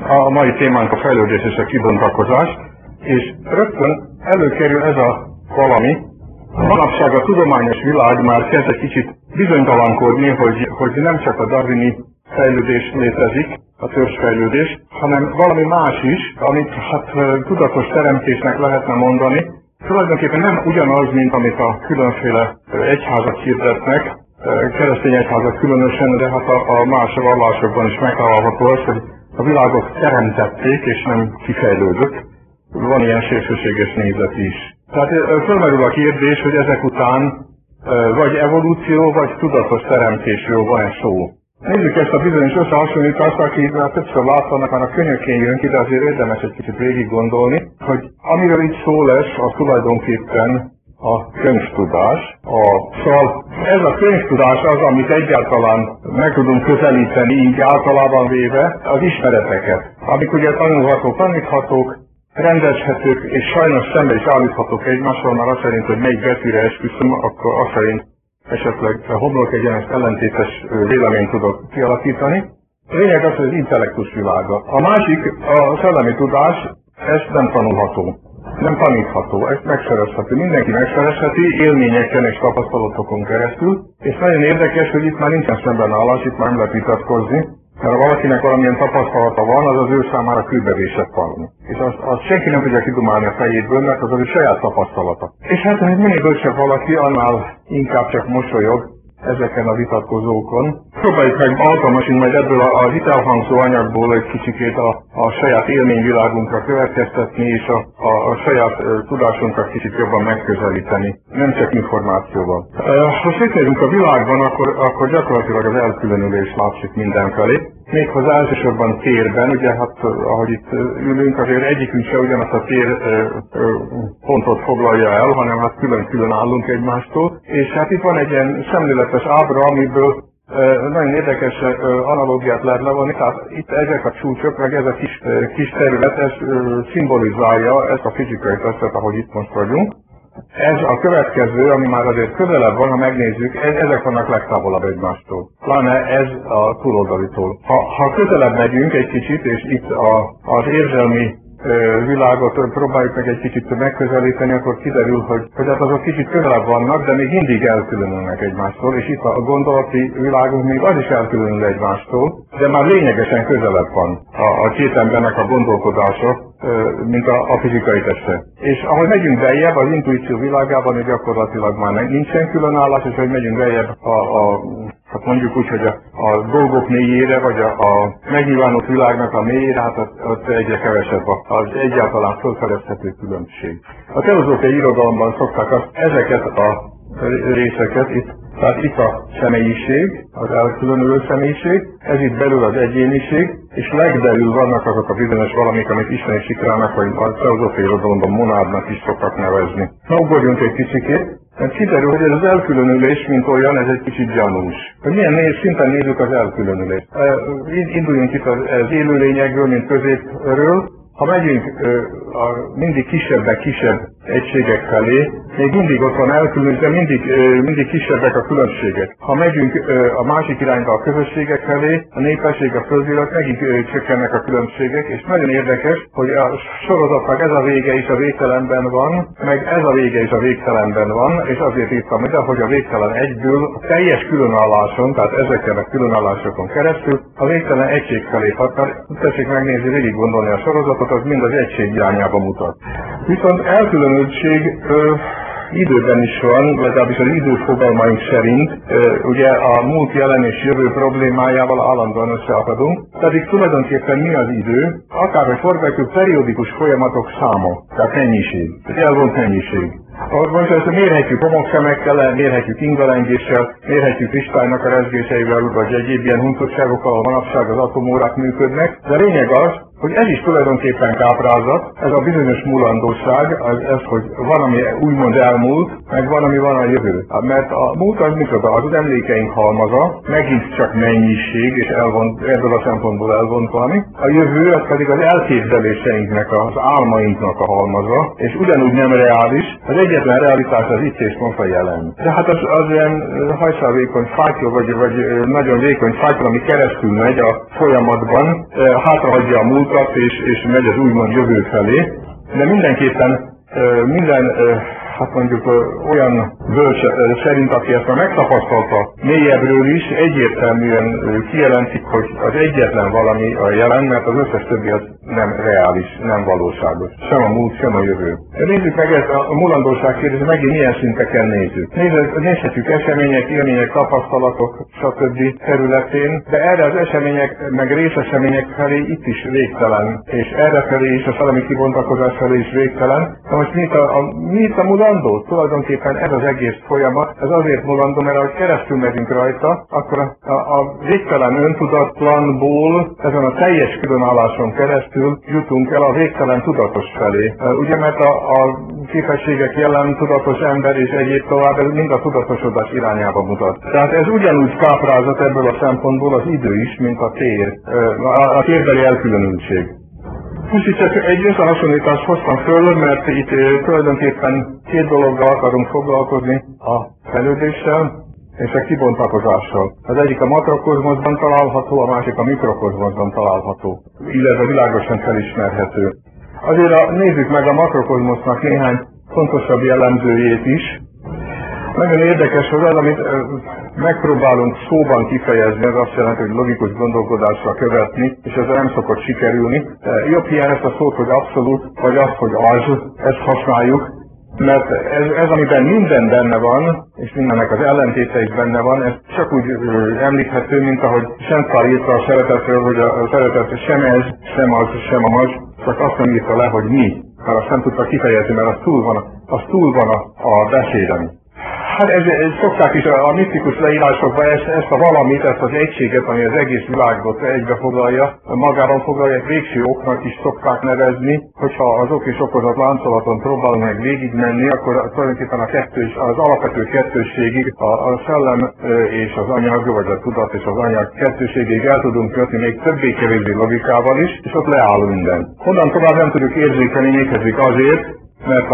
A mai témánk a fejlődés és a kibontakozás, és rögtön előkerül ez a valami. Manapság a tudományos világ már kezd egy kicsit bizonytalankodni, hogy nem csak a darwini fejlődés létezik, a törzsfejlődés, hanem valami más is, amit tudatos teremtésnek lehetne mondani. Tulajdonképpen nem ugyanaz, mint amit a különféle egyházak hirdetnek, keresztény egyházak különösen, de a más vallásokban is megtalálható az, hogy a világot teremtették és nem kifejlődött. Van ilyen szélsőséges nézet is. Tehát fölmerül a kérdés, hogy ezek után vagy evolúció, vagy tudatos teremtésről van-e szó. Nézzük ezt a bizonyos összehasonlítást, aki már többször láttanak, már a könyökén jön ki, de azért érdemes egy kicsit végig gondolni, hogy amiről itt szó lesz, az tulajdonképpen a könyvtudás. Szóval ez a könyvtudás az, amit egyáltalán meg tudunk közelíteni, így általában véve az ismereteket, amik ugye tanulhatók, taníthatók, rendezhetők, és sajnos szembe is állíthatók egymással, már azt szerint, hogy melyik betűre esküszöm, akkor azt szerint esetleg homlok egyenest ellentétes véleményt tudok kialakítani. A lényeg az, hogy az intellektus világa. A másik, a szellemi tudás, ez nem tanulható, nem tanítható, ez megszerezhető. Mindenki megszerezheti élményeken és tapasztalatokon keresztül, és nagyon érdekes, hogy itt már nincsen szembenállás, itt már nem lehet vitatkozni, mert ha valakinek valamilyen tapasztalata van, az az ő számára kőbevésett valami. És azt senki nem tudja kidumálni a fejéből, mert az ő saját tapasztalata. És hát, hogy minél bölcsebb valaki, annál inkább csak mosolyog ezeken a vitatkozókon. Próbáljuk meg alkalmasint majd ebből az itt elhangzó anyagból egy kicsikét a saját élményvilágunkra következtetni, és a saját tudásunkra kicsit jobban megközelíteni, nem csak információval. Ha szétnézünk a világban, akkor gyakorlatilag az elkülönülés látszik mindenfelé. Méghozzá elsősorban térben, ugye hát ahogy itt ülünk, azért egyikünk se ugyanazt a tér pontot foglalja el, hanem hát külön-külön állunk egymástól. És hát itt van egy ilyen szemléletes ábra, amiből nagyon érdekes analógiát lehet levonni, tehát itt ezek a csúcsok, meg ez a kis terület, ez szimbolizálja ezt a fizikai testet, ahogy itt most vagyunk. Ez a következő, ami már azért közelebb van, ha megnézzük, ezek vannak legtávolabb egymástól. Pláne ez a túloldalitól. Ha közelebb megyünk egy kicsit, és itt az érzelmi világot próbáljuk meg egy kicsit megközelíteni, akkor kiderül, hogy hát azok kicsit közelebb vannak, de még mindig elkülönülnek egymástól, és itt a gondolati világunk még az is elkülönül egymástól, de már lényegesen közelebb van a két embernek a gondolkodása, mint a fizikai teste. És ahogy megyünk beljebb, az intuíció világában, hogy gyakorlatilag már nincsen különállás, és hogy megyünk beljebb hát mondjuk úgy, hogy a dolgok mélyére, vagy a megnyilvánult világnak a mélyére, hát az egyre kevesebb az egyáltalán fölfedezhető különbség. A teozófiai irodalomban szokták ezeket a részeket tehát itt a személyiség, az elkülönülő személyiség, ez itt belül az egyéniség, és legbelül vannak azok a bizonyos valamik, amit isteni sikrának, vagy a teozófiai irodalomban monádnak is szoktak nevezni. Na, ugorjunk egy kicsikét, mert kiderül, hogy ez az elkülönülés, mint olyan, ez egy kicsit gyanús. Hogy milyen szinten nézzük az elkülönülést. Induljunk itt az élőlényekről, mint középről. Ha megyünk mindig kisebb egységek felé, még mindig ott van elkülönülés, de mindig kisebbek a különbségek. Ha megyünk a másik irányba a közösségek felé, a népesség, a földélet, megint csökkennek a különbségek, és nagyon érdekes, hogy a sorozatnak ez a vége is a végtelenben van, meg ez a vége is a végtelenben van, és azért írtam ide, hogy a végtelen egyből a teljes különálláson, tehát ezeken a különállásokon keresztül a végtelen egység felé hat. Tessék megnézni, végig gondolni a sorozatot, az mind az egység irányába mutat. Viszont elkülönültség időben is van, legalábbis az időfogalmaink szerint, ugye a múlt, jelen és jövő problémájával állandóan összeakadunk, pedig tulajdonképpen mi az idő? Akárhogy forgatjuk, periódikus folyamatok száma, tehát mennyiség, elvont mennyiség. Most ezt mérhetjük homokszemekkel, mérhetjük ingalengéssel, mérhetjük kristálynak a rezgéseivel, vagy egyéb ilyen huncutságokkal, ahol manapság az atomórák működnek, de a lényeg az, hogy ez is tulajdonképpen káprázat, ez a bizonyos múlandóság, ez, hogy van, ami úgymond elmúlt, meg van, ami van a jövő. Mert a múlt az micsoda, az emlékeink halmaza, megint csak mennyiség, és ebből a szempontból elvont valami. A jövő az pedig az elképzeléseinknek, az álmainknak a halmaza, és ugyanúgy nem reális, az egyetlen realitás az itt és most a jelen. De hát az ilyen hajszálvékony fátyol, vagy nagyon vékony fátyol, ami keresztül megy a folyamatban, hátrahagyja a múltat, mutat és megy az úgymond jövő felé, de mindenképpen hát mondjuk olyan bölcs szerint, aki ezt már megtapasztalta mélyebbről is, egyértelműen kijelentik, hogy az egyetlen valami a jelen, mert az összes többi az nem reális, nem valóságos. Sem a múlt, sem a jövő. Nézzük meg ezt a mulandóság kérdés, megint milyen szinteken nézzük. Nézhetjük események, élmények, tapasztalatok, stb. Területén, de erre az események, meg részesemények felé itt is végtelen, és erre felé is, a szellemi kibontakozás felé is végtelen. Na most mi itt a mulandó? Tulajdonképpen ez az egész folyamat, ez azért mulandó, mert ahogy keresztül megyünk rajta, akkor a végtelen öntudatlanból, ezen a teljes különálláson keresztül jutunk el a végtelen tudatos felé. Ugye, mert a képességek jelen tudatos ember és egyéb tovább, ez mind a tudatosodás irányába mutat. Tehát ez ugyanúgy káprázat ebből a szempontból az idő is, mint a tér, a térbeli elkülönültség. Most itt csak egy összehasonlítást hoztam föl, mert itt tulajdonképpen két dologgal akarunk foglalkozni, a fejlődéssel és a kibontakozással. Az egyik a makrokozmoszban található, a másik a mikrokozmoszban található, illetve világosan felismerhető. Azért nézzük meg a makrokozmosznak néhány fontosabb jellemzőjét is. Nagyon érdekes, hogy az, amit megpróbálunk szóban kifejezni, ez azt jelenti, hogy logikus gondolkodással követni, és ezzel nem szokott sikerülni. Jobb hiány ezt a szót, hogy abszolút, vagy azt, hogy az, ezt használjuk, mert ez amiben minden benne van, és mindennek az ellentéte is benne van, ez csak úgy említhető, mint ahogy Szentpál írta a szeretetről, hogy a szeretet sem ez, sem az, sem a maz, csak azt nem írta le, hogy mi. Mert azt nem tudta kifejezni, mert az túl van a beszéden. Hát ez szokták is a misztikus leírásokban ezt a valamit, ezt az egységet, ami az egész világot egybefoglalja, magában foglalja, végső oknak is szokták nevezni, hogyha az ok és okozat láncolaton próbálunk meg végigmenni, akkor tulajdonképpen az alapvető kettősségig, a szellem és az anyag, vagy a tudat és az anyag kettőségig el tudunk kötni még többé-kevésbé logikával is, és ott leáll minden. Honnan tovább nem tudjuk érzékelni, méghozik azért, mert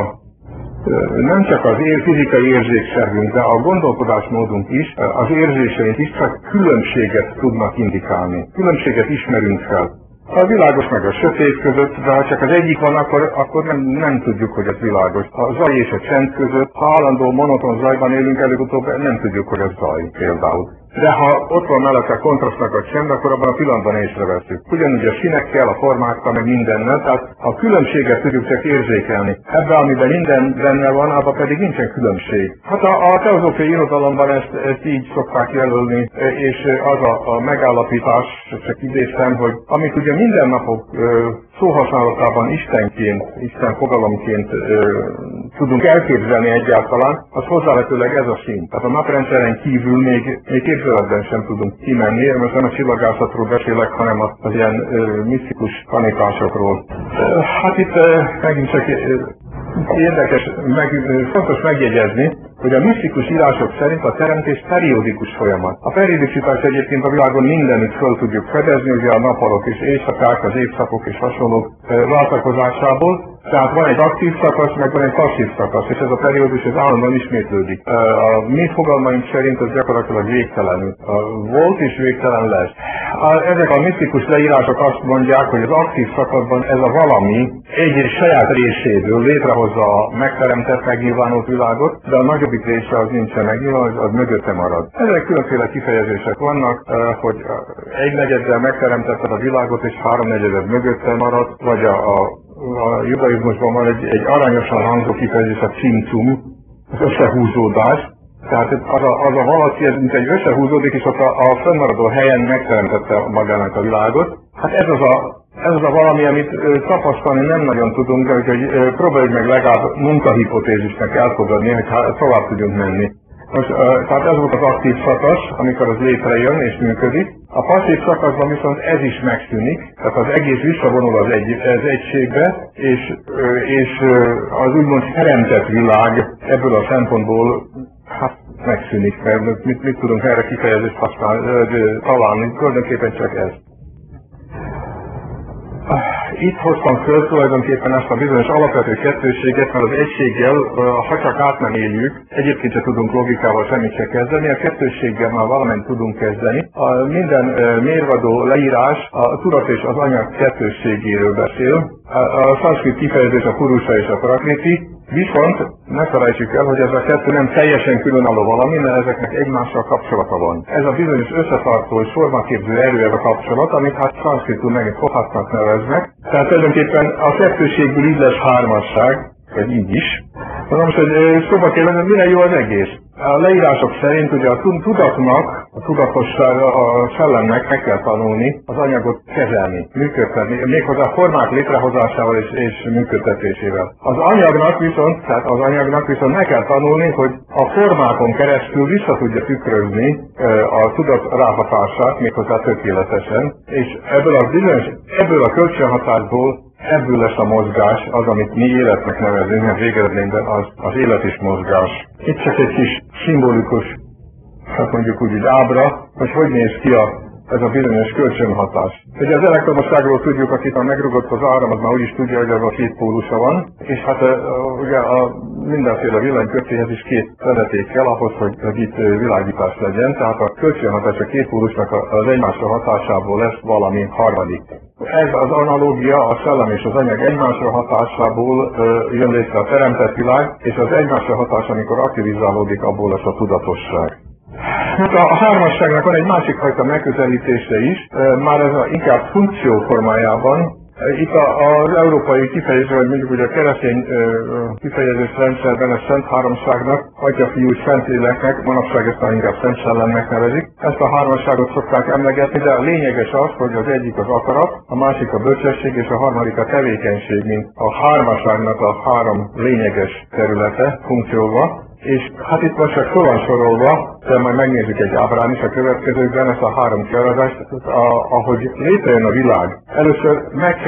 nem csak az fizikai érzékszervünk, de a gondolkodásmódunk is, az érzéseink is csak különbséget tudnak indikálni. Különbséget ismerünk fel. A világos meg a sötét között, de ha csak az egyik van, akkor nem tudjuk, hogy ez világos. A zaj és a csend között, ha állandó monoton zajban élünk, előbb-utóbb nem tudjuk, hogy ez zaj például. De ha ott van mellette a kontrasztnak a csend, akkor abban a pillanatban észreveszünk. Ugyanúgy a színekkel, a formákkal, meg mindennel, tehát a különbséget tudjuk csak érzékelni. Ebben, amiben minden benne van, abban pedig nincsen különbség. Hát a teozófiai irodalomban ezt így szokták jelölni, és az a megállapítás, csak idéztem, hogy amit ugye mindennapok szóhasználatában Isten fogalomként tudunk elképzelni egyáltalán, az hozzávetőleg ez a szín. Tehát a naprendszeren kívül még képzeletben sem tudunk kimenni, most nem a csillagászatról beszélek, hanem az ilyen misztikus tanításokról. Hát itt megint csak érdekes, fontos megjegyezni, hogy a misztikus írások szerint a teremtés periódikus folyamat. A periódicitás egyébként a világon mindenütt föl tudjuk fedezni, ugye a nappalok és éjszakák, az évszakok és hasonlók váltakozásából. Tehát van egy aktív szakasz, meg van egy passzív szakasz, és ez a periódus ez állandóan ismétlődik. A mi fogalmaink szerint ez gyakorlatilag végtelenül volt és végtelen lesz. Ezek a misztikus leírások azt mondják, hogy az aktív szakaszban ez a valami egy saját részéből létrehozza a megteremtett, megnyilvánult világot, de a nagyobbik része az nincsen megnyilvánult, az mögötte marad. Ezek különféle kifejezések vannak, hogy egy negyeddel megteremtetted a világot, és háromnegyeded mögötte marad, vagy a judaizmusban van egy aranyosan hangzó kifejezés, a cimcum, az összehúzódás. Tehát az a valaki, ez mint egy összehúzódik, és ott a fennmaradó helyen megteremtette magának a világot. Hát ez az a valami, amit tapasztalni nem nagyon tudunk, de hogy próbáljuk meg legalább munkahipotézisnek elfogadni, hogy tovább tudjunk menni. Most, tehát ez volt az aktív szakasz, amikor az létrejön és működik. A passzív szakaszban viszont ez is megszűnik, tehát az egész visszavonul az egységbe, és az úgymond teremtett világ ebből a szempontból megszűnik, mert mit tudunk erre kifejezést találni, tulajdonképpen csak ez. Itt hoztam föl tulajdonképpen ezt a bizonyos alapvető kettősséget, mert az egységgel, ha csak át nem éljük, egyébként se tudunk logikával semmit se kezdeni, a kettősséggel már valamint tudunk kezdeni. Minden mérvadó leírás a tudat és az anyag kettősségéről beszél. A szanszkrit kifejezés a purusha és a prakriti, viszont ne felejtsük el, hogy ez a kettő nem teljesen különálló valami, mert ezeknek egymással kapcsolata van. Ez a bizonyos összetartó és formaképző erő ez a kapcsolat, amit hát szanszkritul megint kohatnak neveznek. Tehát tulajdonképpen a kettőségből így lesz hármasság, vagy így is. Na most, hogy szóba kérdezem, mire jó az egész? A leírások szerint ugye a tudatnak, a tudatosság, a szellemnek meg kell tanulni az anyagot kezelni, működtetni, méghozzá a formák létrehozásával és működtetésével. Az anyagnak viszont meg kell tanulni, hogy a formákon keresztül vissza tudja tükrözni a tudat ráhatását, méghozzá tökéletesen, és ebből a kölcsönhatásból ebből lesz a mozgás, az, amit mi életnek nevezünk, mert végeredményben az élet is mozgás. Itt csak egy kis szimbolikus, hát mondjuk úgy ábra, hogy néz ki ez a bizonyos kölcsönhatás. Ugye az elektromosságról tudjuk, akit a megrugott az áram, az már úgyis tudja, hogy az a két pólusa van, és hát ugye a mindenféle villanykötéhez is két vezeték kell ahhoz, hogy itt világítás legyen, tehát a kölcsönhatás a két pólusnak az egymásra hatásából lesz valami harmadik. Ez az analógia, a szellem és az anyag egymásra hatásából jön létre a teremtett világ, és az egymásra hatás, amikor aktivizálódik, abból lesz a tudatosság. Hát a hármasságnak van egy másik fajta megközelítése is, már ez inkább funkció formájában. Itt az európai kifejezés, vagy mondjuk ugye a keresztény kifejezés rendszerben a Szent Háromságnak, Atya, Fiú, Szentléleknek, manapság ezt már inkább Szent Szellemnek nevezik. Ezt a hármasságot szokták emlegetni, de a lényeges az, hogy az egyik az akarat, a másik a bölcsesség, és a harmadik a tevékenység, mint a hármasságnak a három lényeges területe, funkcióva. És hát itt most csak fel van sorolva, de majd megnézzük egy ábrán is a következőkben ezt a három kiáradást, ahogy létrejön a világ. Először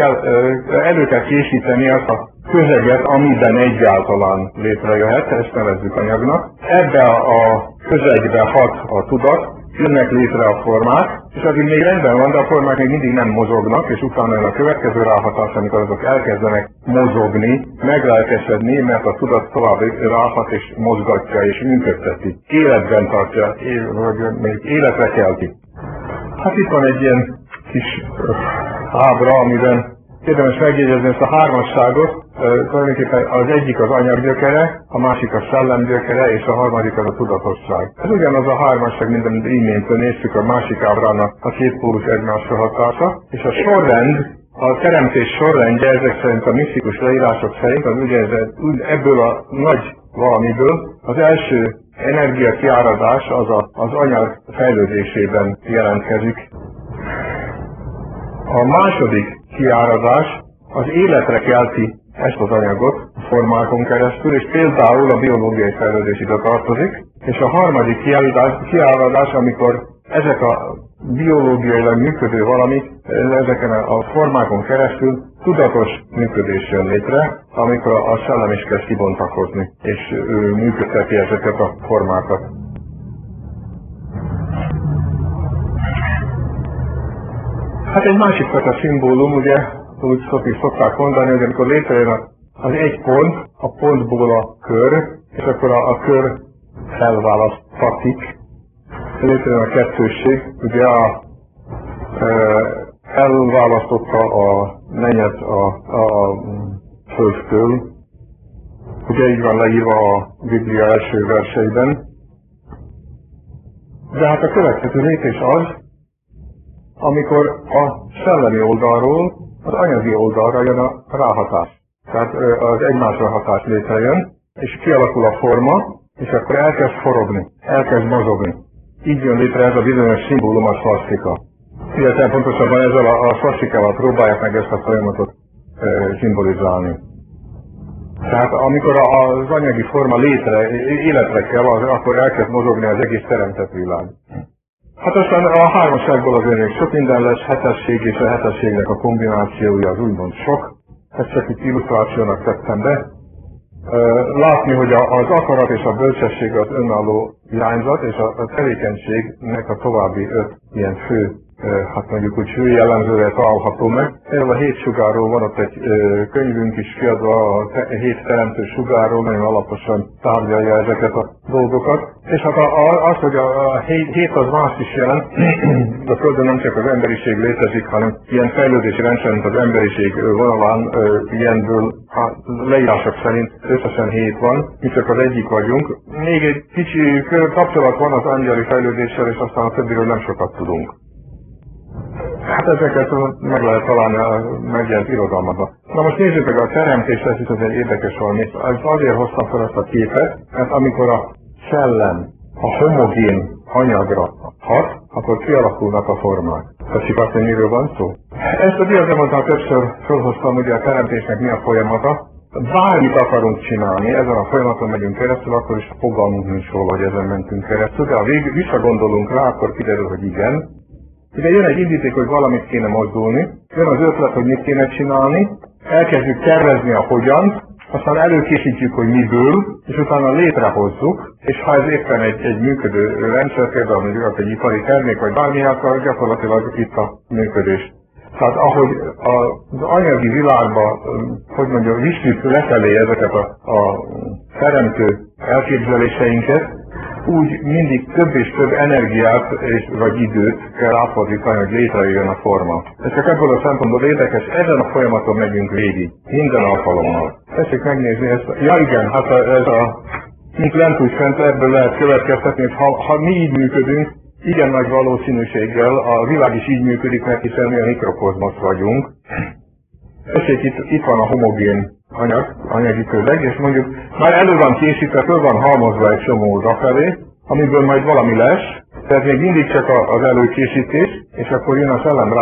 elő kell készíteni azt a közeget, amiben egyáltalán létrejöhet, ezt nevezzük anyagnak. Ebbe a közegbe hat a tudat, jönnek létre a formák, és addig még rendben van, de a formák még mindig nem mozognak, és utána jön a következő ráhatás, amikor azok elkezdenek mozogni, meglelkesedni, mert a tudat tovább ráhat és mozgatja és működteti. Életben tartja, vagy még életre kelti. Hát itt van egy ilyen kis ábra, amiben érdemes megjegyezni ezt a hármasságot. Tulajdonképpen az egyik az anyag gyökere, a másik a szellem gyökere, és a harmadik az a tudatosság. Ez ugyanaz a hármasság, mint amit imént néztük a másik ábrának a két pólus egymásra hatása, és a sorrend, a teremtés sorrendje ezek szerint a misztikus leírások szerint, az ugye ebből a nagy valamiből az első energiakiáradás az anyag fejlődésében jelentkezik. A második kiáradás az életre kelti ezt az anyagot a formákon keresztül, és például a biológiai fejlődés ide tartozik, és a harmadik kiáradás, amikor ezek a biológiailag működő valamik, ezeken a formákon keresztül tudatos működés jön létre, amikor a szellem is kezd kibontakozni, és ő működteti ezeket a formákat. Hát egy másik fajta szimbólum, ugye, úgy szokták mondani, hogy amikor létrejön az egy pont, a pontból a kör, és akkor a kör elválasztatik, létrejön a kettősség, ugye elválasztotta a mennyet a földtől, ugye így van leírva a Biblia első verseiben, de hát a következő lépés az, amikor a szellemi oldalról az anyagi oldalra jön a ráhatás. Tehát az egymásra hatás létrejön, és kialakul a forma, és akkor elkezd forogni, elkezd mozogni. Így jön létre ez a bizonyos szimbólum, a szvasztika. Illetve pontosabban ezzel a szvasztikával próbálják meg ezt a folyamatot szimbolizálni. Tehát amikor az anyagi forma életre kell, akkor elkezd mozogni az egész teremtett világ. Hát aztán a hármasságból az még sok minden lesz, hetesség, és a hetességnek a kombinációja az úgymond sok. Ezt csak itt illusztrációnak tettem be. Látni, hogy az akarat és a bölcsesség az önálló irányzat, és a tevékenységnek a további 5 ilyen fő hát mondjuk úgy hőjellemzőre található meg. Erről a 7 sugárról van ott egy könyvünk is kiadva, a 7 teremtő sugárról, nagyon alaposan tárgyalja ezeket a dolgokat. És hát az, hogy a 7 az más is jelent, a Földön nem csak az emberiség létezik, hanem ilyen fejlődési rendszer, mint az emberiség vonalán, ilyenből leírások szerint összesen 7 van, mi csak az egyik vagyunk. Még egy kicsi kapcsolat van az angyali fejlődéssel, és aztán a többiről nem sokat tudunk. Hát ezeket meg lehet találni a megjelent irodalmadban. Na most nézzük meg a teremtést, ez is egy érdekes valami. Azért hoztam fel ezt a képet, mert amikor a szellem a homogén anyagra hat, akkor kialakulnak a formák. Tetszik azt, hogy miről van szó? Ezt a diagramot többször felhoztam, ugye a teremtésnek mi a folyamata. Bármit akarunk csinálni, ezen a folyamaton megyünk keresztül, akkor is fogalmunk nincs róla, hogy ezen mentünk keresztül, de ha visszagondolunk rá, akkor kiderül, hogy igen. Ugye jön egy indíték, hogy valamit kéne mozdulni, jön az ötlet, hogy mit kéne csinálni, elkezdjük tervezni a hogyant, aztán előkészítjük, hogy miből, és utána létrehozzuk, és ha ez éppen egy működő rendszer, például mondjuk egy ipari termék, vagy bármi, akkor gyakorlatilag itt a működés. Tehát ahogy az anyagi világban, hogy mondjam, visszük lefelé ezeket a teremtő elképzeléseinket, úgy mindig több és több energiát vagy időt kell átfordítani, hogy létrejön a forma. Ez csak ebből a szempontból érdekes, ezen a folyamaton megyünk végig, minden alkalommal. Tessék megnézni ezt. Ja igen, hát ez mint lent úgy fent, ebből lehet következtetni, hogy ha mi így működünk, igen nagy valószínűséggel a világ is így működik, mert hiszen mi a mikrokozmosz vagyunk. Tessék, itt van a homogén anyagi közeg, és mondjuk már elő van készítve, föl van halmozva egy csomó odafelé, amiből majd valami lesz, tehát még mindig csak az előkészítés, és akkor jön a szellem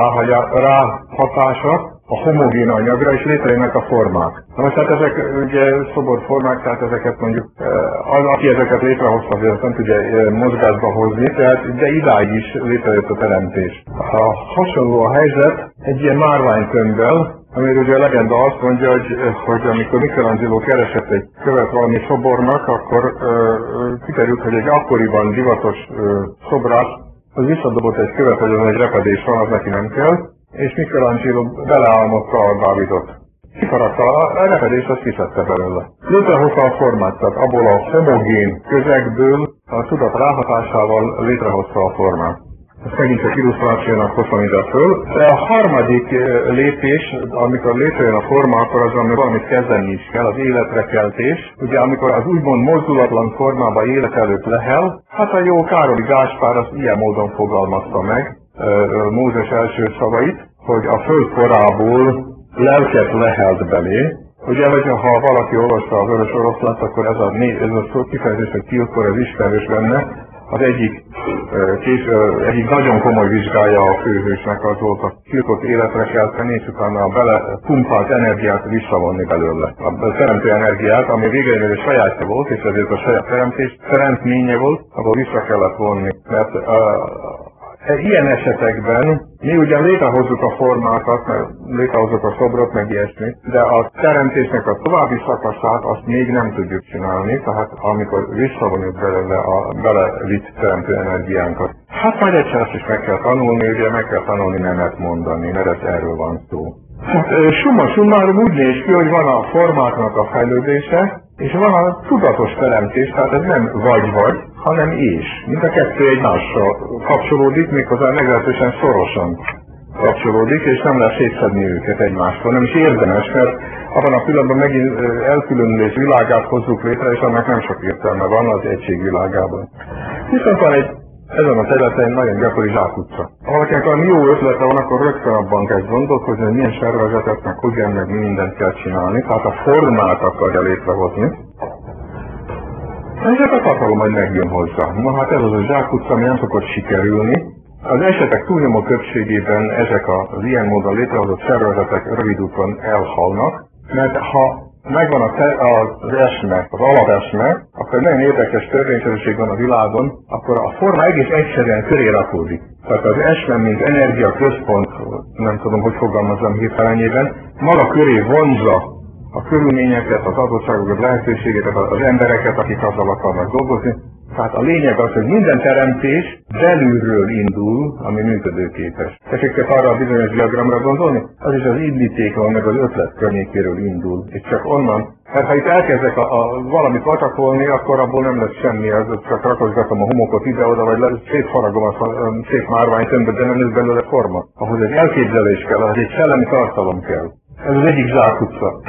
ráhatása a homogén anyagra, és létrejönnek a formák. Na most hát ezek ugye szoborformák, tehát ezeket mondjuk, aki ezeket létrehozta, azért nem tudja mozgásba hozni, de idáig is létrejött a teremtés. Hasonló a helyzet egy ilyen márványkönyvvel, amiről ugye a legenda azt mondja, hogy amikor Michelangelo keresett egy követ valami szobornak, akkor kiderült, hogy egy akkoriban divatos szobrász az visszadobott egy követ, hogy az egy repedés van, az neki nem kell, és Michelangelo beleálmodta a Dávidot. Kifaragta a repedés, azt kiszedte belőle. Létrehozta a formát, tehát abból a homogén közegből a tudat ráhatásával létrehozta a formát. Ezt megint csak illusztrációnak hozom ide föl. De a harmadik lépés, amikor létrejön a forma, akkor azon valamit kezdeni is kell, az életrekeltés. Ugye amikor az úgymond mozdulatlan formában élet előtt lehel, hát a jó Károli Gáspár azt ilyen módon fogalmazta meg Mózes első szavait, hogy a föld korából lelket lehelt belé. Ugye, ha valaki olvasta a Vörös Oroszlánt, akkor ez a szó kifejezés, hogy tiltkor, ez ismerős benne. Az egyik nagyon komoly vizsgája a főhősnek az volt, a tiltott életre kell tenni, és utána bele pumpált energiát visszavonni belőle. A teremtő energiát, ami végül egy sajátja volt, és ezért a saját teremtménye volt, abból vissza kellett vonni. Mert ilyen esetekben mi ugyan létrehozzuk a formákat, létrehozzuk a szobrot, meg ilyesmit, de a teremtésnek a további szakaszát azt még nem tudjuk csinálni, tehát amikor visszavonjuk belőle a belevitt teremtő energiánkat. Hát majd egyszer ezt is meg kell tanulni, ugye meg kell tanulni nemet mondani, mert ez erről van szó. Summa summarum úgy néz ki, hogy van a formáknak a fejlődése, és van a tudatos teremtés, tehát ez nem vagy-vagy, hanem és. Mind a kettő egymással kapcsolódik, méghozzá meglehetősen szorosan kapcsolódik, és nem lehet szétszedni őket egymástól. Nem is érdemes, mert abban a pillanatban megint elkülönülés világát hozzuk létre, és annak nem sok értelme van az egység világában. Viszont van ezen a területen nagyon gyakori zsákutca. Ha valakinek valami jó ötlete van, akkor rögtön abban kezd gondolkozni, hogy milyen szervezeteknek hogyan meg mindent kell csinálni, tehát a formát akarja létrehozni. És a tartalom majd megjön hozzá. Na hát ez az a zsákutca, ami nem szokott sikerülni. Az esetek túlnyomó többségében ezek az ilyen módon létrehozott szervezetek rövid úton elhalnak, mert ha megvan az esme, az alapesme, akkor nagyon érdekes törvényszerűség van a világon, akkor a forma egész egyszerűen köré rakódik. Tehát az esme, mint energia központ, nem tudom, hogy fogalmazzam hirtelenjében, maga köré vonzza a körülményeket, az adottságokat, lehetőségeket, az embereket, akik azzal akarnak dolgozni, Tehát a lényeg az, hogy minden teremtés belülről indul, ami működőképes. Tessék arra a bizonyos diagramra gondolni? Az is az indítékon, meg az ötlet környékéről indul. És csak onnan, mert ha itt elkezdek valamit vatakolni, akkor abból nem lesz semmi, az csak rakosgatom a homokot ide-oda, vagy szétfaragom a szép márványtömböt, de nem lesz belőle forma. Ahhoz egy elképzelés kell, ahhoz egy szellemi tartalom kell. Ez az egyik zsákutca.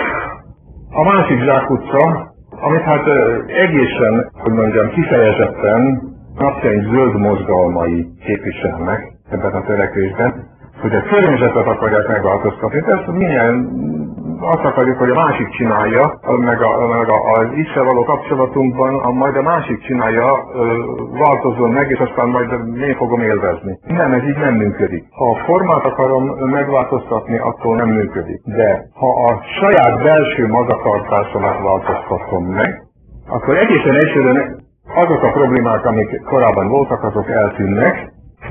A másik zsákutca, amit hát egészen, hogy mondjam, kifejezetten napjaink zöld mozgalmai képviselnek ebben a törekvésben, hogy a környezetet akarják megváltoztatni. Ezt mindjárt azt akarjuk, hogy a másik csinálja, meg az Isten való kapcsolatunkban majd a másik csinálja, változzon meg, és aztán majd én fogom élvezni. Nem, ez így nem működik. Ha a formát akarom megváltoztatni, attól nem működik. De ha a saját belső magatartásomat változtatom meg, akkor egészen egyszerűen azok a problémák, amik korábban voltak, azok eltűnnek,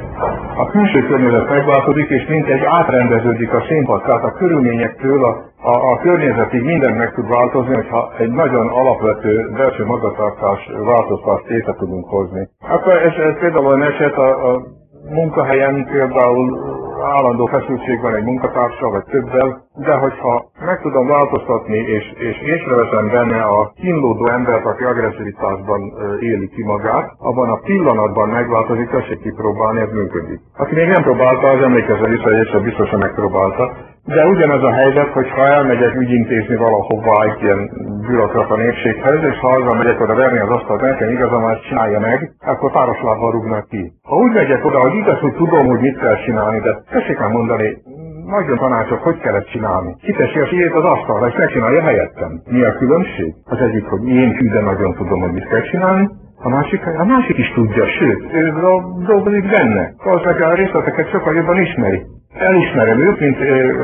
a külső környezet megváltozik, és mintegy átrendeződik a színpad, tehát a körülményektől a környezetig minden meg tud változni, hogyha egy nagyon alapvető belső magatartás változtatást létre tudunk hozni. Akkor ez például olyan eset a munkahelyen például állandó feszültség van egy munkatársal vagy többel, de hogyha meg tudom változtatni, és észreveszem benne a kínlódó embert, aki agresszivitásban éli ki magát, abban a pillanatban megváltozik, tessék kipróbálni, ez működik. Aki még nem próbálta, az emlékezze vissza, hogy egyszer biztosan megpróbálta. De ugyanez a helyzet, hogyha elmegyek ügyintézni valahová egy ilyen bürokrata népséghez, és ha azzal megyek oda verni az asztalt, nekem igazam, ezt csinálja meg, akkor páros lábbal rúgnak ki. Ha úgy megyek oda, hogy igaz, hogy tudom, hogy mit kell csinálni, de tessék már mondani, nagyon tanácsot, hogy kell ezt csinálni. Kiteszi a fiét az asztalra, és megcsinálja helyettem. Mi a különbség? Az egyik, hogy én hű, de nagyon tudom, hogy mit kell csinálni. A másik is tudja, sőt, ő dolgozik benne. Valószínűleg a részleteket sokkal jobban ismeri. Elismerem őt, mint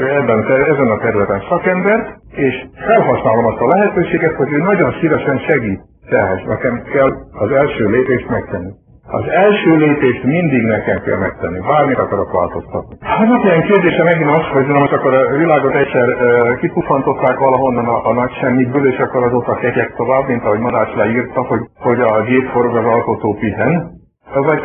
ezen a területen szakembert, és felhasználom azt a lehetőséget, hogy ő nagyon szívesen segít. Tehát nekem kell az első lépést megtenni. Az első lépést mindig nekem kell megtenni, bármit akarok változtatni. Az napján kérdése megint az, hogy most akkor a világot egyszer kipufantották valahonnan a nagy semmiből, és akkor azóta kegyek tovább, mint ahogy Madács leírta, hogy a gép forog, az alkotó pihen, vagy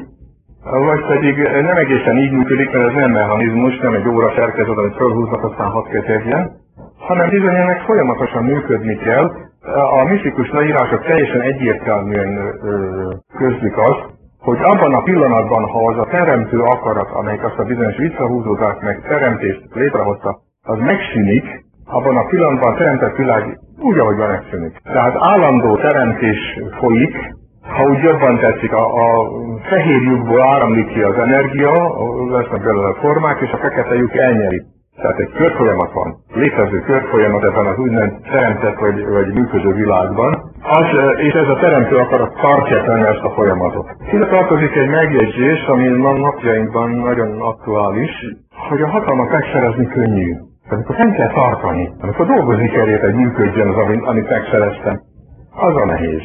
pedig nem egészen így működik, mert ez nem mechanizmus, nem egy óra szerkezet, amit felhúznak, aztán hat ketyegjen, hanem bizony ennek folyamatosan működni kell. A misztikus leírások teljesen egyértelműen közlik azt, hogy abban a pillanatban, ha az a teremtő akarat, amelyik azt a bizonyos visszahúzódást meg teremtést létrehozta, az megszűnik, abban a pillanatban a teremtett világ úgy, ahogy van, megszűnik. Tehát állandó teremtés folyik, ha úgy jobban tetszik, a fehér lyukból áramlik ki az energia, lesznek belőle formák, és a fekete lyuk elnyeri. Tehát egy körfolyamat van, létező körfolyamat ebben az úgynevezett teremtett vagy működő világban, és ez a teremtő akarat tartja fenn ezt a folyamatot. Ide tartozik egy megjegyzés, ami napjainkban nagyon aktuális, hogy a hatalmat megszerezni könnyű. Amikor nem kell tartani, amikor dolgozni kell érte, hogy működjön az, amit megszereztem, az a nehéz.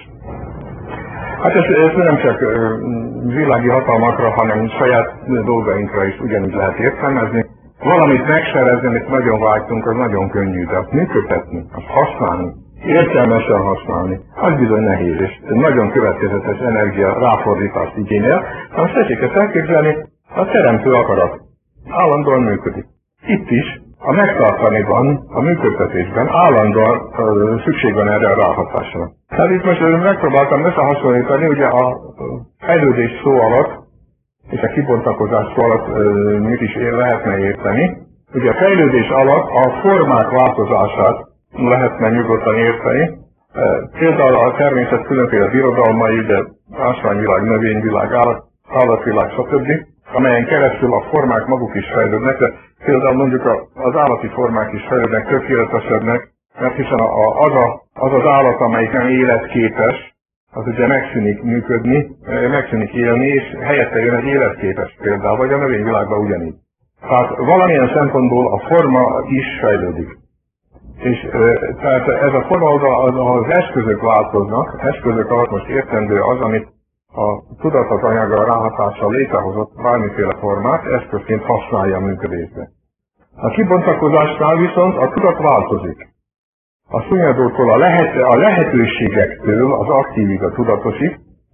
Hát ez nem csak világi hatalmakra, hanem saját dolgainkra is ugyanúgy lehet értelmezni. Valamit megszerezni, amit nagyon vágytunk, az nagyon könnyű, de azt működtetni, azt használni, értelmesen használni, az bizony nehéz, és nagyon következetes energia ráfordítást igényel. Most tessék ezt elképzelni, a teremtő akarat állandóan működik. Itt is, a megtartaniban, a működtetésben állandóan szükség van erre a ráhatásra. Tehát itt most megpróbáltam összehasonlítani, ugye a fejlődés szó alatt, és a kibontakozás szó alatt mit is lehetne érteni. Ugye a fejlődés alatt a formák változását lehetne nyugodtan érteni. Például a természet különféle birodalmai, de ásványvilág, növényvilág, állatvilág, stb., amelyen keresztül a formák maguk is fejlődnek, de például mondjuk az állati formák is fejlődnek, tökéletesebbnek, mert hiszen az az állat, amelyik nem életképes, az ugye megszűnik működni, megszűnik élni, és helyette jön egy életképes például, vagy a növényvilágban ugyanígy. Tehát valamilyen szempontból a forma is fejlődik. És tehát ez a forma, az eszközök változnak, eszközök alatt most értendő az, amit a tudatos anyagra ráhatással létrehozott bármiféle formát, eszközként használja a működésbe. A kibontakozásnál viszont a tudat változik. A szunnyadótól a lehetőségektől az aktívig a tudatosig,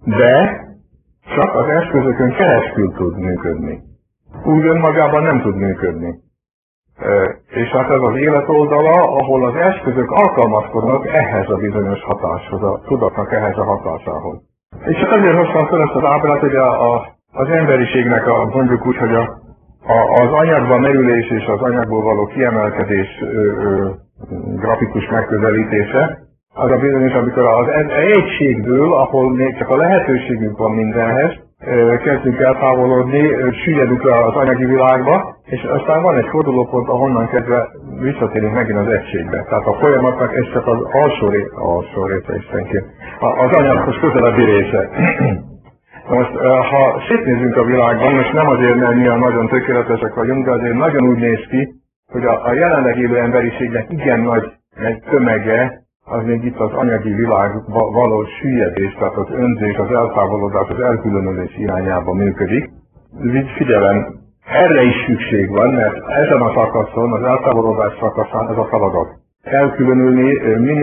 de csak az eszközökön keresztül tud működni. Úgy önmagában nem tud működni. És hát ez az élet oldala, ahol az eszközök alkalmazkodnak ehhez a bizonyos hatáshoz, a tudatnak ehhez a hatásához. És csak azért hoztam fel ezt az ábrát, hogy az emberiségnek mondjuk úgy, hogy az anyagban merülés és az anyagból való kiemelkedés grafikus megközelítése, az a bizonyos, amikor az egységből, ahol még csak a lehetőségünk van mindenhez, kezdünk eltávolodni, süllyedünk le az anyagi világba, és aztán van egy fordulópont, ahonnan kezdve visszatérünk megint az egységbe. Tehát a folyamatnak ez csak az alsó része istenként, az anyaghoz közelebbi része. Most, ha szétnézünk a világban, most nem azért, mert mi nagyon tökéletesek vagyunk, de azért nagyon úgy néz ki, hogy a jelenleg élő emberiségnek igen nagy tömege, az még itt az anyagi világba való süllyedés, tehát az önzés, az eltávolodás, az elkülönülés irányába működik. Figyelem, erre is szükség van, mert ezen a szakaszon, az eltávolodás szakaszán ez a feladat. Elkülönülni,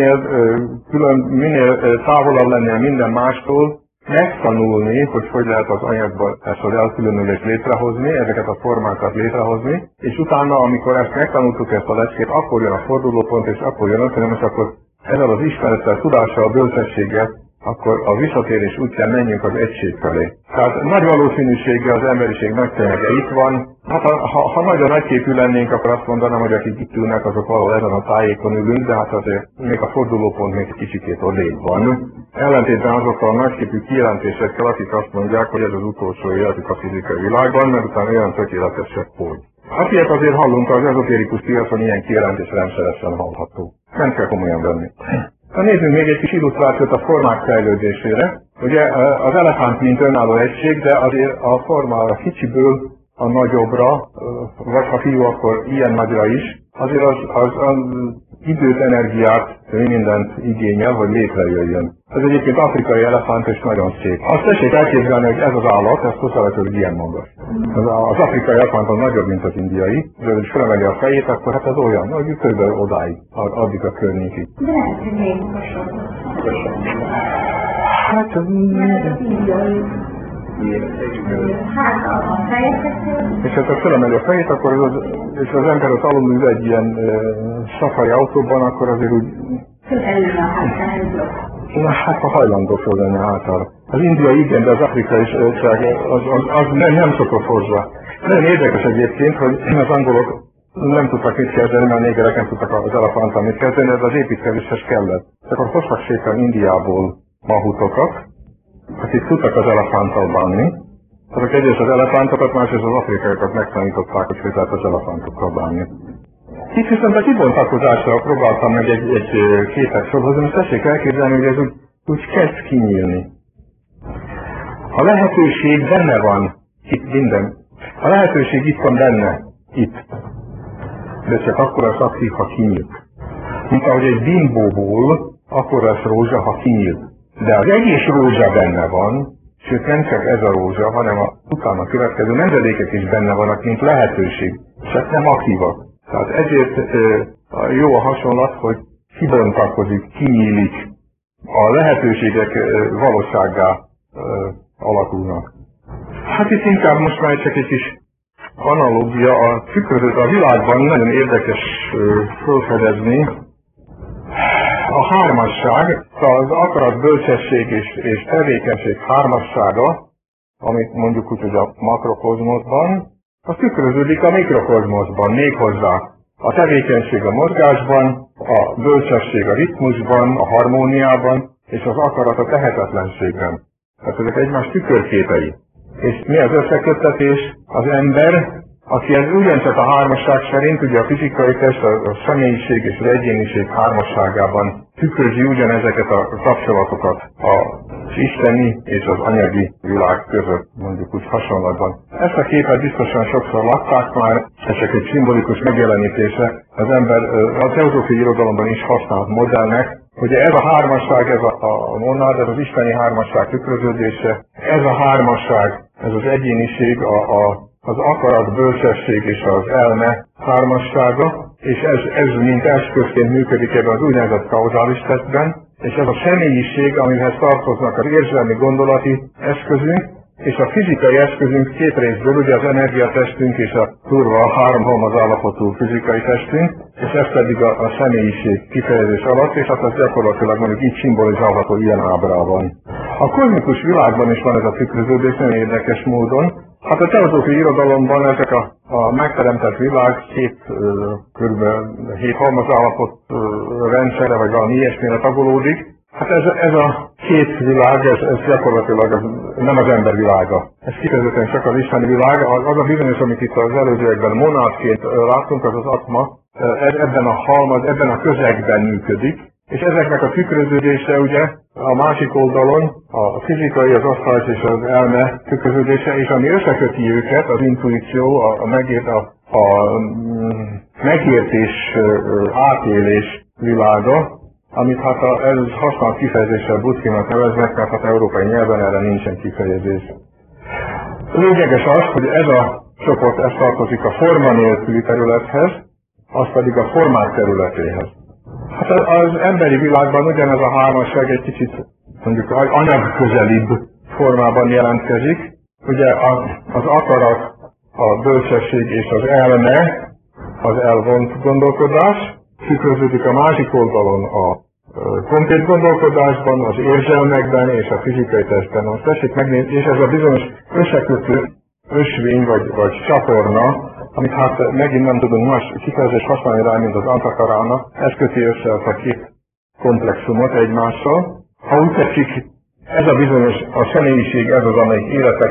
minél távolabb lenni minden mástól, megtanulni, hogy lehet az anyagban ezt az elkülönülést létrehozni, ezeket a formákat létrehozni, és utána, amikor ezt megtanultuk, ezt a leckét, akkor jön a fordulópont, és akkor jön ötlenem, és akkor ezzel az ismerettel, tudással, bölcsességgel, akkor a visszatérés útján menjünk az egység felé. Tehát nagy valószínűséggel az emberiség nagy tömege itt van. Hát ha nagyon nagyképű lennénk, akkor azt mondanám, hogy akik itt ülnek, azok valahol ezen a tájékon ülünk, de hát azért még a fordulópont még kicsikét odébb van. Ellentétben azokkal a nagyképű kijelentésekkel, akik azt mondják, hogy ez az utolsó életük a fizikai világban, mert utána olyan tökéletesek volt. Hát ilyet azért hallunk, az ezotérikus piacon ilyen kijelentés rendszeresen hallható. Nem kell komolyan venni. Nézzünk még egy kis illusztrációt a formák fejlődésére. Ugye az elefánt mint önálló egység, de azért a forma a kicsiből a nagyobbra, vagy ha fiú, akkor ilyen nagyra is, azért az időt, energiát, mindent igényel, hogy létrejöjjön. Ez egyébként afrikai elefánt, és nagyon szép. Azt tessék elképzelni, hogy ez az állat, ezt hozzávetőleg ilyen magas. Az afrikai elefánt az nagyobb, mint az indiai, de hogy felemeli a fejét, akkor hát ez olyan, hogy körülbelül odáig, addig a környékig. De lehet, hogy még hasonló. Hát az indiai. Hát a fejeket. És ha felemeli a fejét, akkor és az ember az alul ül egy ilyen safari autóban, akkor azért úgy... Előre a hátára. Na hát a hajlandó fölvenni a hátára. Az indiai igen, de az afrikai az nem szokott hozzá. Nagyon érdekes egyébként, hogy az angolok nem tudtak mit kezdeni, mert a négerek nem tudtak az elefánttal mit kezdeni, de az építkezéshez kellett. Akkor hoztak szépen Indiából mahutokat, akik tudtak az elefánttal bánni. Tehát egyrészt az elefántokat, másrészt az afrikaiakat megtanították, hogy lehet az elefántokkal bánni. Itt viszont a kibontakozásra próbáltam meg egy képet sorhozni, és tessék elképzelni, hogy ez úgy kezd kinyílni. A lehetőség benne van itt minden. A lehetőség itt van benne, itt. De csak akkor lesz aktív, ha kinyílt. Mint ahogy egy bimbóból akkor lesz rózsa, ha kinyílt. De az egész rózsa benne van, sőt nem csak ez a rózsa, hanem a utána következő nemzedékek is benne vannak, mint lehetőség, csak nem aktívak. Tehát ezért jó a hasonlat, hogy kibontakozik, kinyílik, a lehetőségek valósággá alakulnak. Hát itt inkább most már csak egy kis analógia, a tükrözőt a világban nagyon érdekes felfedezni. A hármasság, az akarat, bölcsesség és tevékenység hármassága, amit mondjuk úgy, hogy a makrokozmoszban, az tükröződik a mikrokozmoszban, méghozzá a tevékenység a mozgásban, a bölcsesség a ritmusban, a harmóniában, és az akarat a tehetetlenségben. Tehát ezek egymás tükörképei. És mi az összeköttetés? Az ember, aki ez ugyancsak a hármasság szerint, ugye a fizikai test, a személyiség és az egyéniség hármasságában tükrözi ugyanezeket a kapcsolatokat az isteni és az anyagi világ között, mondjuk úgy hasonlatban. Ezt a képet biztosan sokszor látták már, ez csak egy szimbolikus megjelenítése az ember a teozófiai irodalomban is használt modellnek, hogy ez a hármasság, ez a monád, ez az isteni hármasság tükröződése, ez a hármasság, ez az egyéniség, az akarat, bölcsesség és az elme hármassága, és ez mint eszközként működik ebben az úgynevezett kauzális testben, és ez a személyiség, amihez tartoznak az érzelmi gondolati eszközünk, és a fizikai eszközünk két részből, ugye az energiatestünk és a durva három halmazállapotú fizikai testünk, és ez pedig a személyiség kifejezés alatt, és hát ez gyakorlatilag mondjuk így szimbolizálható ilyen ábrában. A kozmikus világban is van ez a tükröződés, nagyon érdekes módon. Hát a teozófiai irodalomban ezek a megteremtett világ kb. 7 halmazállapot rendszerre, vagy valami ilyesmire tagolódik. Hát ez a két világ, ez gyakorlatilag nem az ember világa. Ez kifejezetten csak az isteni világ. Az a bizonyos, amit itt az előzőekben monádként láttunk, az az atma, ebben a közegben működik. És ezeknek a tükröződése ugye a másik oldalon a fizikai, az asztrális és az elme tükröződése, és ami összeköti őket, az intuíció, a megértés, átélés világa, amit hát ez használt kifejezéssel Buddhinak neveznek, mert hát európai nyelven erre nincsen kifejezés. Lényeges az, hogy ez a csoport ez tartozik a forma nélküli területhez, az pedig a formák területéhez. Hát az emberi világban ugyanez a hármasság egy kicsit mondjuk anyagközelibb formában jelentkezik. Ugye az akarat, a bölcsesség és az elme, az elvont gondolkodás, tükröződik a másik oldalon a konkrét gondolkodásban, az érzelmekben és a fizikai testben. Most tessék megnézni, és ez a bizonyos összekötő ösvény vagy csatorna, amit hát megint nem tudunk más kifejezést használni rá, mint az antakarának, ez köti össze a két komplexumot egymással. Ha úgy tetszik, ez a bizonyos, a személyiség, ez az, amelyik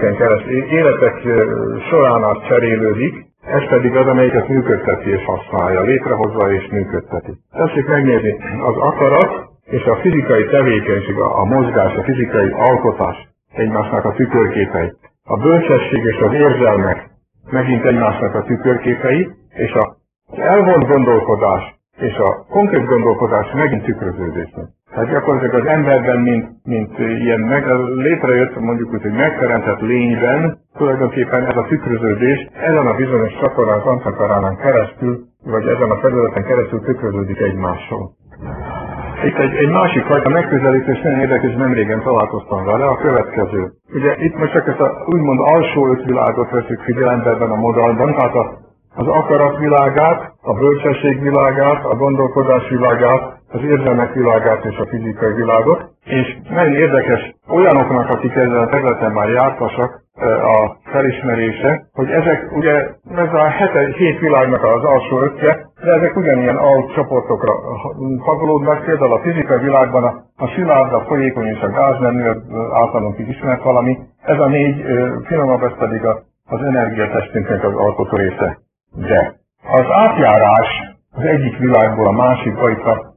életek során át cserélődik, ez pedig az, amelyiket működteti és használja, létrehozza és működteti. Tessék megnézni, az akarat és a fizikai tevékenység, a mozgás, a fizikai alkotás egymásnak a tükörképei. A bölcsesség és az érzelmek megint egymásnak a tükörképei, és az elvont gondolkodás és a konkrét gondolkodás megint tükröződésnek. Tehát gyakorlatilag az emberben, mint ilyen létrejött, mondjuk úgy, hogy megteremtett lényben, tulajdonképpen ez a tükröződés ezen a bizonyos csatornán, az antakaránán keresztül, vagy ezen a felületen keresztül tükröződik egymással. Itt egy másik fajta megközelítés, nagyon érdekes, nem régen találkoztam vele, a következő. Ugye itt most csak ezt a úgymond alsó öt világot veszük figyelembe ebben a modellben, tehát az akarat világát, a bölcsesség világát, a gondolkodás világát, az érzelmek világát és a fizikai világot, és nagyon érdekes olyanoknak, akik ezen a területen már jártasak, a felismerése, hogy ezek ugye, ez a 7 világnak az alsó ötje, de ezek ugyanilyen alcsoportokra tagolódnak, például a fizikai világban a szilárd, a folyékony és a gáznemű, általunk is ismert valami, ez a 4 finomabb, ez pedig az energiatestünknek az alkotó része. De az átjárás az egyik világból a másikba, itt a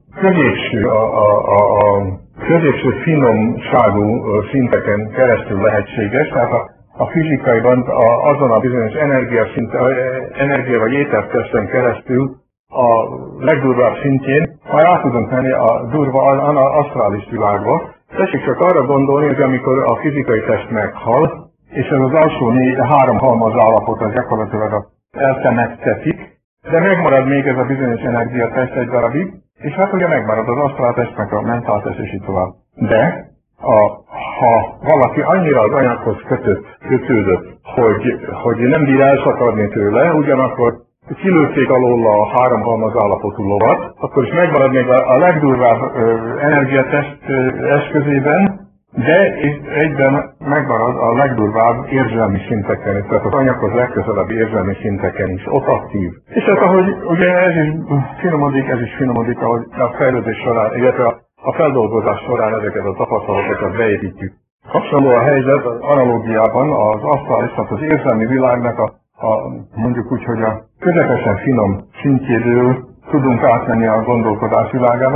középső finomságú szinteken keresztül lehetséges, tehát a fizikaiban azon a bizonyos energia vagy étertesten keresztül a legdurvább szintjén majd át tudunk menni a durva asztrális világba. Tessék csak arra gondolni, hogy amikor a fizikai test meghal, és ez az alsó 3 halmaz állapot az gyakorlatilag eltemettetik, de megmarad még ez a bizonyos energiatest egy darabig, és hát ugye megmarad az asztráltest, meg a mentáltest, és így tovább. De ha valaki annyira az anyaghoz kötődött, hogy nem bír elszakadni tőle, ugyanakkor kilőtték alól a 3 halmaz állapotú lovat, akkor is megmarad még a legdurvább energiatest eszközében, de egyben megmarad a legdurvább érzelmi szinteken is, tehát az anyaghoz legközelebbi érzelmi szinteken is, ott aktív. És hát ahogy ugye ez is finomodik, ahogy a fejlődés során, illetve a feldolgozás során ezeket a tapasztalatokat beépítjük. Hasonló a helyzet az analógiában az asztrális, tehát az érzelmi világnak mondjuk úgy, hogy a közepesen finom szintjéről tudunk átmenni a gondolkodás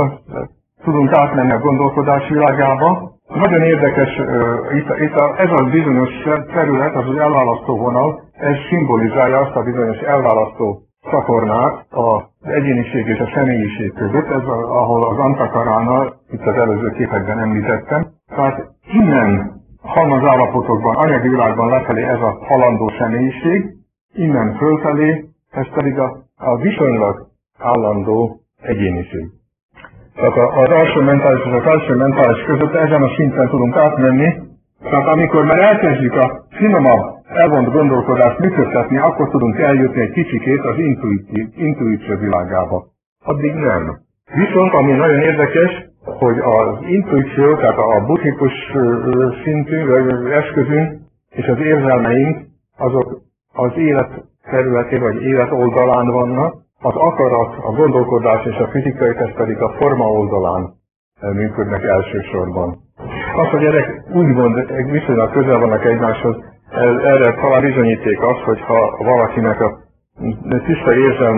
világába. Nagyon érdekes, ez a bizonyos terület, az elválasztó vonal, ez szimbolizálja azt a bizonyos elválasztó csatornát az egyéniség és a személyiség között, ez ahol az antakarána, itt az előző képekben említettem. Tehát innen halmazállapotokban, anyagi világban lefelé ez a halandó személyiség, innen fölfelé, ez pedig a viszonylag állandó egyéniség. Tehát az alsó mentális és a felső mentális között ezen a szinten tudunk átmenni. Tehát amikor már elkezdjük a finomabb, elvont gondolkodást működtetni, akkor tudunk eljutni egy kicsikét az intuíció világába. Addig nem. Viszont ami nagyon érdekes, hogy az intuíció, tehát a buddhikus szintű eszközünk és az érzelmeink, azok az élet területén vagy élet oldalán vannak, az akarat, a gondolkodás és a fizikai test pedig a forma oldalán működnek elsősorban. Az, hogy ezek úgymond viszonylag közel vannak egymáshoz, erre talán bizonyíték az, hogy ha valakinek a tiszta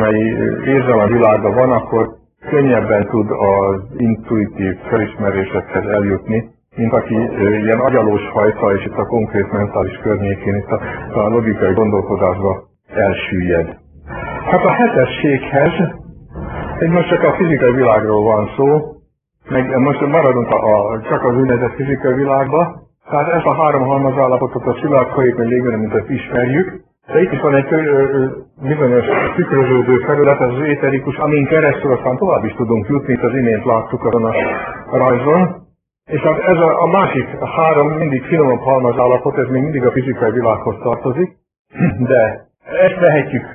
érzelmvilága van, akkor könnyebben tud az intuitív felismerésekhez eljutni, mint aki ilyen agyalós fajta, és itt a konkrét mentális környékén, itt a logikai gondolkodásba elsüllyed. Hát a hetességhez, most csak a fizikai világról van szó, meg most maradunk csak az úgynevezett fizikai világba, tehát ezt a három halmazállapotot a szilárd folyékony légőrön, mint ezt ismerjük, de itt is van egy bizonyos tükröződő felület, ez az éterikus, amin keresztül aztán tovább is tudunk jutni, itt az imént láttuk azon a rajzon. És hát ez a másik három mindig finomabb halmazállapot, ez még mindig a fizikai világhoz tartozik, de ezt vehetjük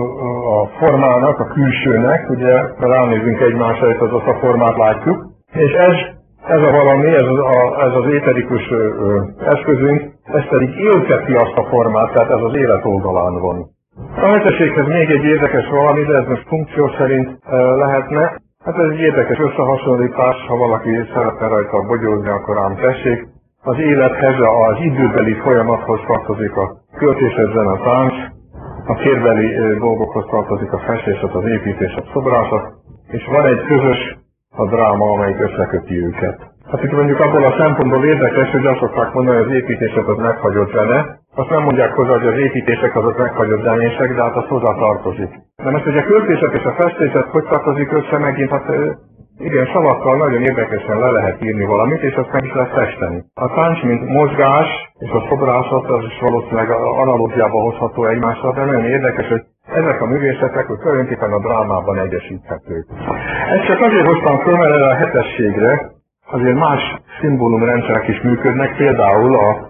a formának, a külsőnek, ugye, mert ránézünk egymásra, és azt a formát látjuk, és ez a valami, ez az éterikus eszközünk, ez pedig élteti azt a formát, tehát ez az élet oldalán van. A hetességhez még egy érdekes valami, de ez most funkció szerint lehetne. Hát ez egy érdekes összehasonlítás, ha valaki szeretne rajta bogyózni, akkor ám tessék. Az élethez, az időbeli folyamathoz tartozik a költéshez, a tánc, a térbeli dolgokhoz tartozik a festészet, az építés, a szobrászat, és van egy közös, a dráma, amelyik összeköti őket. Hát itt mondjuk abból a szempontból érdekes, hogy azt szokták mondani, hogy az építések az meghagyott zene. Azt nem mondják hozzá, hogy az építések azok meghagyott zenések, de hát az hozzá tartozik. De most, hogy a költészet és a festészet hogy tartozik össze megint, hát igen, szavakkal nagyon érdekesen le lehet írni valamit, és azt meg is lehet festeni. A tánc, mint mozgás, és a szobrászat, az is valószínűleg analógiába hozható egymással, de nagyon érdekes, hogy ezek a művészetek, hogy tulajdonképpen a drámában egyesíthetők. Ezt csak azért hoztam föl, mert erre a hetességre azért más szimbólumrendszerek is működnek, például a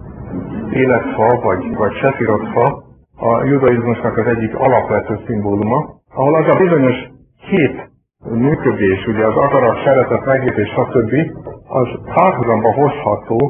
életfa vagy sefirotfa, a judaizmusnak az egyik alapvető szimbóluma, ahol az a bizonyos hét működés, ugye az akarat, szeretet, megértés, stb. Az párhuzamba hozható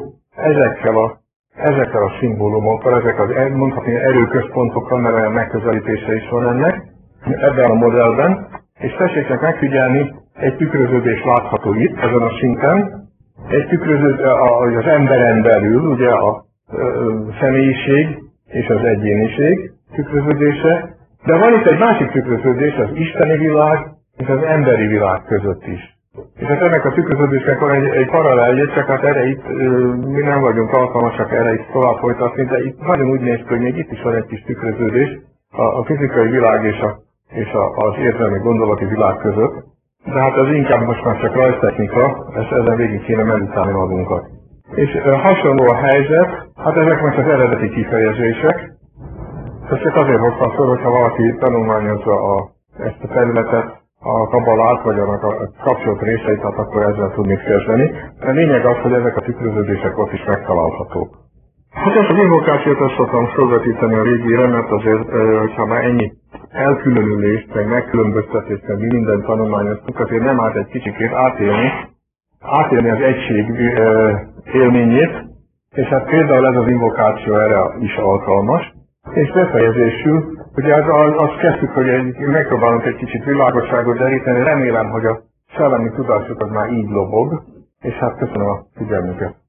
ezekkel a szimbólumokkal, ezek az mondhatni erőközpontokkal, mert olyan megközelítése is van ennek, ebben a modellben, és tessék csak megfigyelni, egy tükröződés látható itt, ezen a szinten, egy tükröződés az emberen belül, ugye a személyiség és az egyéniség tükröződése, de van itt egy másik tükröződés, az isteni világ és az emberi világ között is. És hát ennek a tükröződésnek van egy paralelje, csak hát erre itt mi nem vagyunk alkalmasak erre itt tovább folytatni, de itt nagyon úgy néz ki, hogy még itt is van egy kis tükröződés a fizikai világ és az érzelmi gondolati világ között. De hát ez inkább most már csak rajztechnika, ezen végig kéne meditálni magunkat. És hasonló a helyzet, hát ezek most az eredeti kifejezések. Ezt csak azért hoztam fel, hogyha valaki tanulmányozza ezt a területet, a kabbalát, vagy annak a kapcsolat részeit, hát akkor ezzel tud mit kezdeni. A lényeg az, hogy ezek a tükröződések ott is megtalálhatók. Hát ezt az invokációt azt szoktam felvetíteni a régire, mert azért, hogyha már ennyi elkülönülést, meg megkülönböztetést, meg minden tanulmányoztuk, azért nem árt egy kicsikét átélni az egység élményét, és hát például ez az invokáció erre is alkalmas. És befejezésül, ugye azt kezdtük, hogy megpróbálunk egy kicsit világosságot deríteni, remélem, hogy a szellemi tudásuk az már így lobog, és hát köszönöm a figyelmüket.